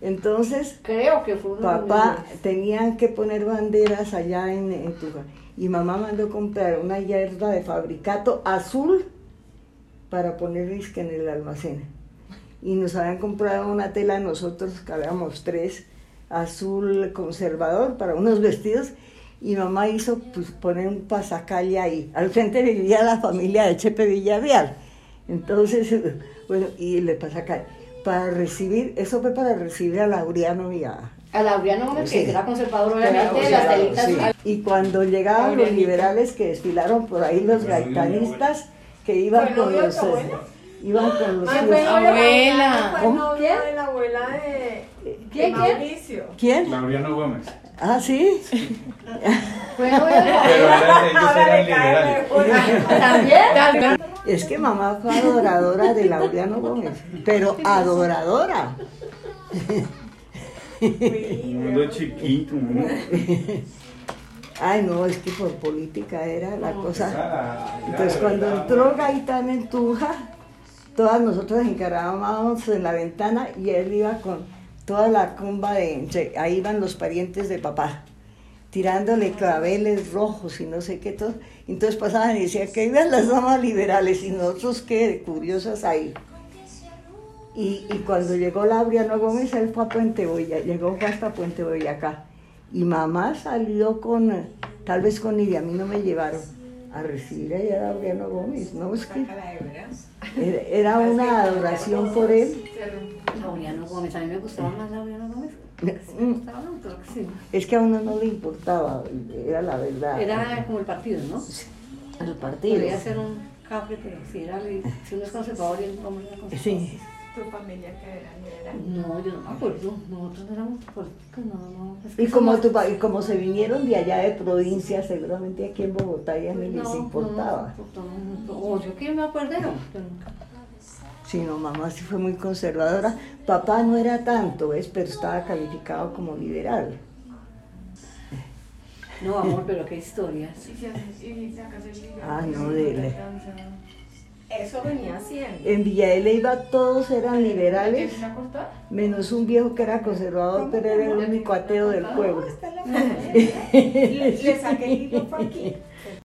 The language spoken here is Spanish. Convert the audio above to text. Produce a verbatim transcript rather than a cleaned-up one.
Entonces, creo que fue papá tenían que poner banderas allá en, en Tunja. Y mamá mandó comprar una hierba de fabricato azul para poner disque en el almacén. Y nos habían comprado una tela nosotros, que habíamos tres, azul conservador para unos vestidos. Y mamá hizo pues, poner un pasacalle ahí. Al frente vivía la familia de Chepe Villarreal. Entonces, bueno, y le pasacalle. Para recibir, eso fue para recibir a Laureano y a... A Laureano Gómez, sí. que era conservador, obviamente, de las telitas. Sí. Y cuando llegaban los liberales que desfilaron por ahí, los gaitanistas, que iban con los... Iban con los... Ah, fue abuela. Fue novia de la abuela de, ¿Quién, de Mauricio. ¿Quién? Laureano Gómez. Ah, ¿sí? Fue novia de Pero era, ellos eran liberales. ¿También? Es que mamá fue adoradora de Laureano Gómez, pero adoradora. Un mundo chiquito, ¿no? Ay, no, es que por política era la cosa. Entonces, cuando entró Gaitán en Tunja, todas nosotros encarábamos en la ventana y él iba con toda la comba de... Ahí iban los parientes de papá, tirándole claveles rojos y no sé qué todo. Entonces pasaban y decían que iban las damas liberales y nosotros qué curiosas ahí. Y, y cuando llegó Laureano Gómez, él fue a Puente Boya, llegó hasta Puente Boyacá. Y mamá salió con, tal vez con Nidia, a mí no me llevaron a recibir allá a Laureano Gómez, ¿no? Es que era, era una adoración por él. Laureano Gómez, a mí me gustaba más Laureano Gómez. Sí, me gustaba, no, creo que sí. Es que a uno no le importaba, era la verdad. Era como el partido, ¿no? El partido. Podría ser un café, pero si, era, si uno es conservador y el hombre era conservador. Sí. ¿Tu familia qué era? ¿Era? No, yo no me acuerdo, nosotros no éramos políticos, no, no. Es que Y como, somos... tu, y como se vinieron de allá de provincia, seguramente aquí en Bogotá ya ni les no, importaba. No, no, no, o yo que me acuerdo, yo nunca. Sí, no, mamá sí fue muy conservadora. Papá no era tanto, ¿ves? Pero estaba calificado como liberal. No, amor, pero qué historias. Ah, no, dele. Eso venía haciendo. En Villa de Leyva todos eran liberales, menos un viejo que era conservador, pero era el único ateo del pueblo. Le saqué el hilo por aquí.